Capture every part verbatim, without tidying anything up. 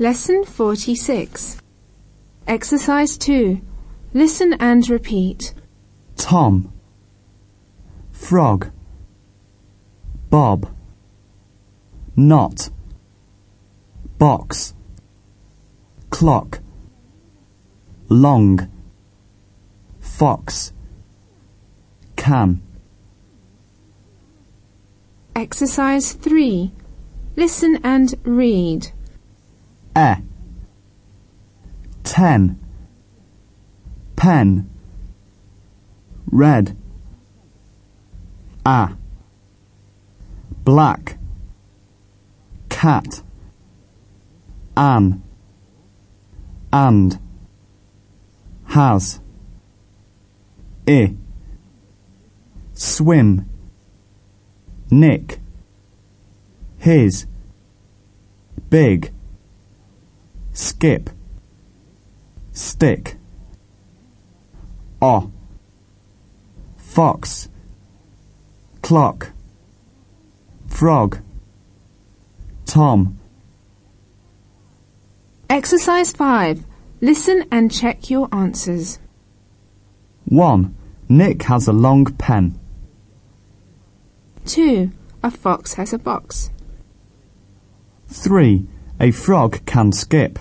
Lesson forty-six. Exercise two. Listen and repeat. Tom, frog, bob, knot, box, clock, long, fox, can. Exercise three. Listen and read. E, ten, pen, red, a, black, cat, an, and, has, I, swim, nick, his, big, skip, stick, o, fox, clock, frog, Tom. Exercise five. Listen and check your answers. one. Nick has a long pen. two. A fox has a box. three. A frog can skip.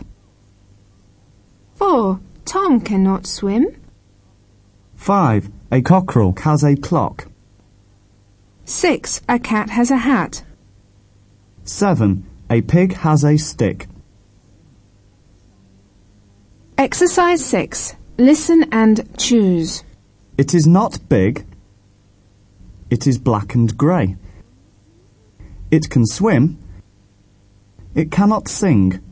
four. Tom cannot swim. five. A cockerel has a clock. six. A cat has a hat. seven. A pig has a stick. Exercise six. Listen and choose. It is not big. It is black and grey. It can swim. It cannot sing.